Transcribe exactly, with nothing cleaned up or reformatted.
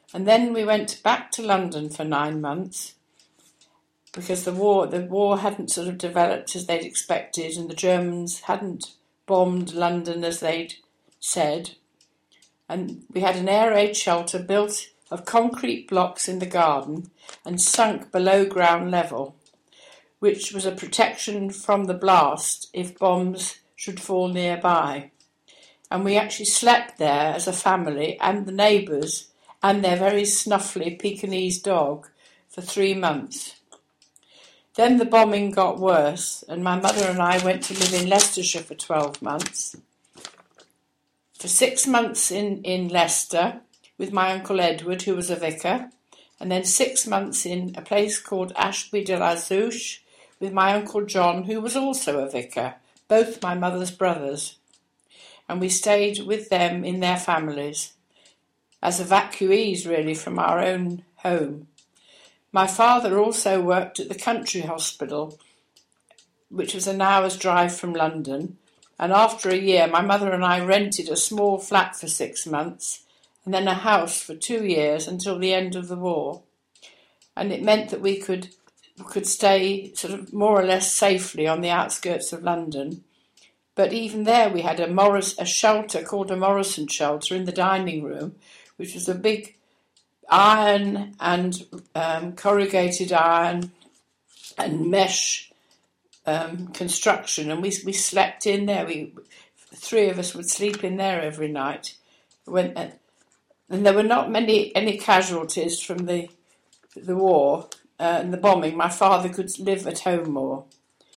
And then we went back to London for nine months because the war the war hadn't sort of developed as they'd expected, and the Germans hadn't bombed London as they'd said. And we had an air raid shelter built of concrete blocks in the garden and sunk below ground level, which was a protection from the blast if bombs should fall nearby. And we actually slept there as a family and the neighbours and their very snuffly Pekingese dog for three months. Then the bombing got worse, and my mother and I went to live in Leicestershire for twelve months. For six months in, in Leicester with my Uncle Edward, who was a vicar, and then six months in a place called Ashby de la Zouch with my Uncle John, who was also a vicar, both my mother's brothers. And we stayed with them in their families, as evacuees really from our own home. My father also worked at the country hospital, which was an hour's drive from London, and after a year my mother and I rented a small flat for six months and then a house for two years until the end of the war. And it meant that we could could stay sort of more or less safely on the outskirts of London. But even there we had a Morris a shelter called a Morrison shelter in the dining room, which was a big iron and um, corrugated iron and mesh um, construction, and we we slept in there. We three of us would sleep in there every night. When uh, and there were not many any casualties from the the war uh, and the bombing. My father could live at home more.